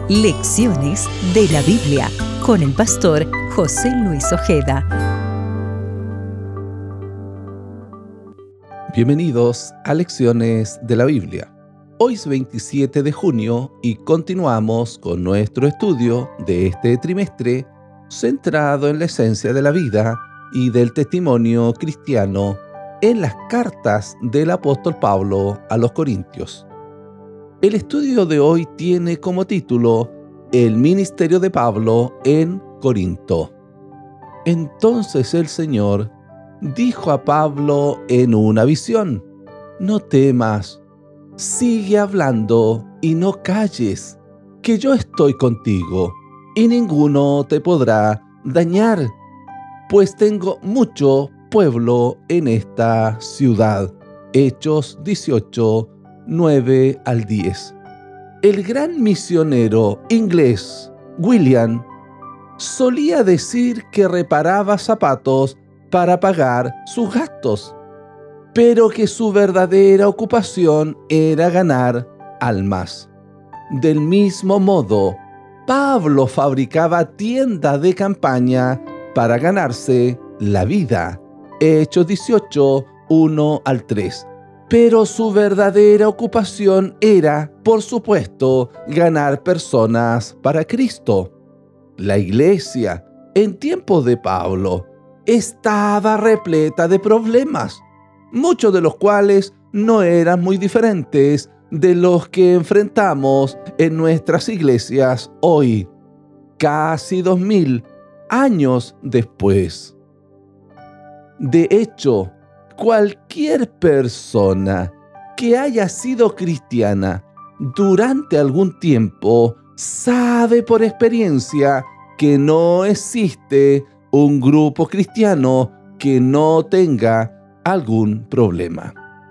Lecciones de la Biblia con el pastor José Luis Ojeda. Bienvenidos a Lecciones de la Biblia. Hoy es 27 de junio y continuamos con nuestro estudio de este trimestre centrado en la esencia de la vida y del testimonio cristiano en las cartas del apóstol Pablo a los Corintios. El estudio de hoy tiene como título El ministerio de Pablo en Corinto. Entonces el Señor dijo a Pablo en una visión: no temas, sigue hablando y no calles, que yo estoy contigo y ninguno te podrá dañar, pues tengo mucho pueblo en esta ciudad. Hechos 18, 9 al 10. El gran misionero inglés William solía decir que reparaba zapatos para pagar sus gastos, pero que su verdadera ocupación era ganar almas. Del mismo modo, Pablo fabricaba tiendas de campaña para ganarse la vida. Hechos 18, 1 al 3. Pero su verdadera ocupación era, por supuesto, ganar personas para Cristo. La iglesia, en tiempos de Pablo, estaba repleta de problemas, muchos de los cuales no eran muy diferentes de los que enfrentamos en nuestras iglesias hoy, casi 2000 años después. De hecho, cualquier persona que haya sido cristiana durante algún tiempo sabe por experiencia que no existe un grupo cristiano que no tenga algún problema.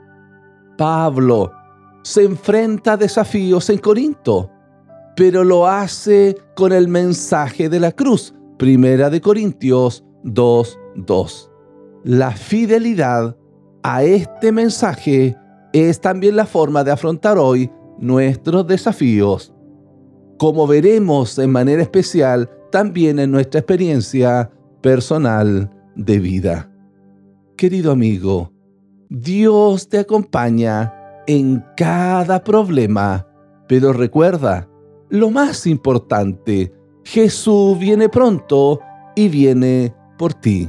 Pablo se enfrenta a desafíos en Corinto, pero lo hace con el mensaje de la cruz. Primera de Corintios 2:2. La fidelidad a este mensaje es también la forma de afrontar hoy nuestros desafíos, como veremos en manera especial también en nuestra experiencia personal de vida. Querido amigo, Dios te acompaña en cada problema, pero recuerda, lo más importante, Jesús viene pronto y viene por ti.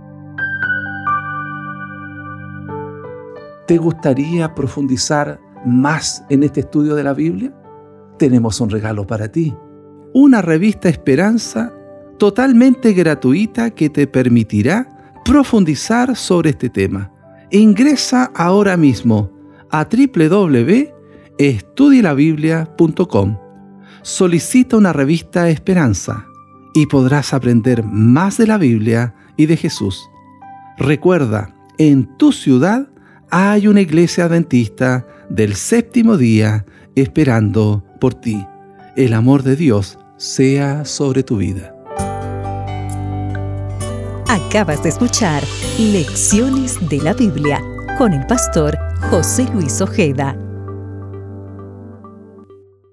¿Te gustaría profundizar más en este estudio de la Biblia? Tenemos un regalo para ti. Una revista Esperanza totalmente gratuita que te permitirá profundizar sobre este tema. Ingresa ahora mismo a www.estudielabiblia.com. Solicita una revista Esperanza y podrás aprender más de la Biblia y de Jesús. Recuerda, en tu ciudad hay una iglesia adventista del séptimo día esperando por ti. El amor de Dios sea sobre tu vida. Acabas de escuchar Lecciones de la Biblia con el pastor José Luis Ojeda.